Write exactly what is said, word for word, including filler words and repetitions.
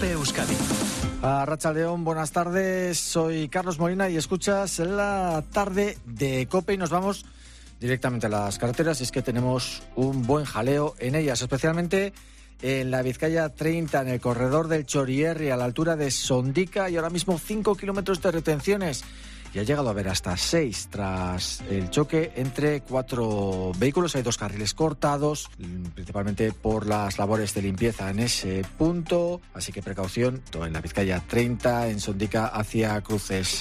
COPE Euskadi. Arratsaldeon, buenas tardes, soy Carlos Molina y escuchas la tarde de COPE y nos vamos directamente a las carreteras. Y es que tenemos un buen jaleo en ellas, especialmente en la Vizcaya treinta, en el corredor del Txorierri, a la altura de Sondica, y ahora mismo cinco kilómetros de retenciones. Y ha llegado a haber hasta seis tras el choque entre cuatro vehículos. Hay dos carriles cortados, principalmente por las labores de limpieza en ese punto. Así que precaución en la Vizcaya treinta, en Sondica hacia Cruces.